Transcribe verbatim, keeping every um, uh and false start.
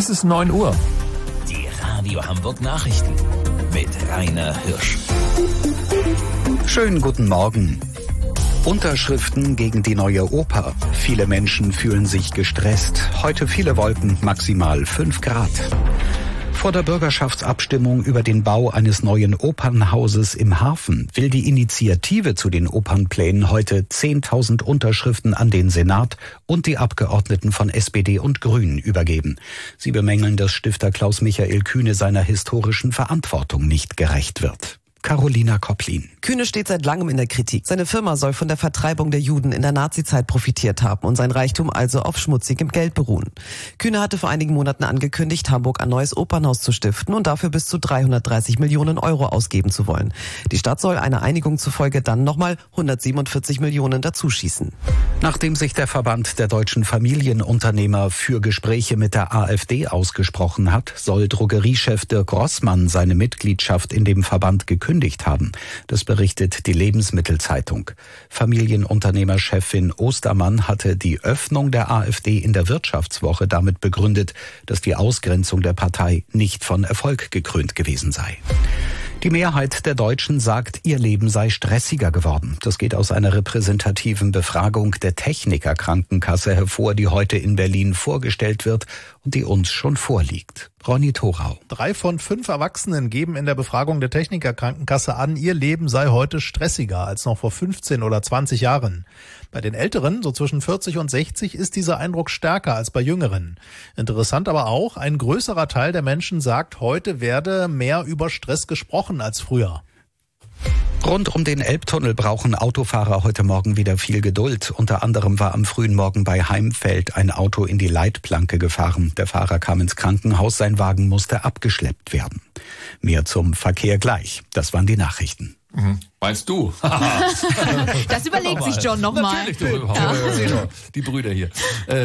Es ist neun Uhr. Die Radio Hamburg Nachrichten mit Rainer Hirsch. Schönen guten Morgen. Unterschriften gegen die neue Oper. Viele Menschen fühlen sich gestresst. Heute viele Wolken, maximal fünf Grad. Vor der Bürgerschaftsabstimmung über den Bau eines neuen Opernhauses im Hafen will die Initiative zu den Opernplänen heute zehntausend Unterschriften an den Senat und die Abgeordneten von S P D und Grünen übergeben. Sie bemängeln, dass Stifter Klaus Michael Kühne seiner historischen Verantwortung nicht gerecht wird. Carolina Kopplin. Kühne steht seit langem in der Kritik. Seine Firma soll von der Vertreibung der Juden in der Nazizeit profitiert haben und sein Reichtum also auf schmutzigem Geld beruhen. Kühne hatte vor einigen Monaten angekündigt, Hamburg ein neues Opernhaus zu stiften und dafür bis zu dreihundertdreißig Millionen Euro ausgeben zu wollen. Die Stadt soll einer Einigung zufolge dann nochmal hundertsiebenundvierzig Millionen dazuschießen. Nachdem sich der Verband der deutschen Familienunternehmer für Gespräche mit der AfD ausgesprochen hat, soll Drogeriechef Dirk Rossmann seine Mitgliedschaft in dem Verband gekündigt haben. Das berichtet die Lebensmittelzeitung. Familienunternehmerchefin Ostermann hatte die Öffnung der AfD in der Wirtschaftswoche damit begründet, dass die Ausgrenzung der Partei nicht von Erfolg gekrönt gewesen sei. Die Mehrheit der Deutschen sagt, ihr Leben sei stressiger geworden. Das geht aus einer repräsentativen Befragung der Techniker-Krankenkasse hervor, die heute in Berlin vorgestellt wird und die uns schon vorliegt. Ronny Thorau. Drei von fünf Erwachsenen geben in der Befragung der Techniker-Krankenkasse an, ihr Leben sei heute stressiger als noch vor fünfzehn oder zwanzig Jahren. Bei den Älteren, so zwischen vierzig und sechzig, ist dieser Eindruck stärker als bei Jüngeren. Interessant aber auch, ein größerer Teil der Menschen sagt, heute werde mehr über Stress gesprochen als früher. Rund um den Elbtunnel brauchen Autofahrer heute Morgen wieder viel Geduld. Unter anderem war am frühen Morgen bei Heimfeld ein Auto in die Leitplanke gefahren. Der Fahrer kam ins Krankenhaus, sein Wagen musste abgeschleppt werden. Mehr zum Verkehr gleich. Das waren die Nachrichten. Mhm. Weißt du? Das überlegt sich John nochmal. Natürlich, du. Ja. Die Brüder hier.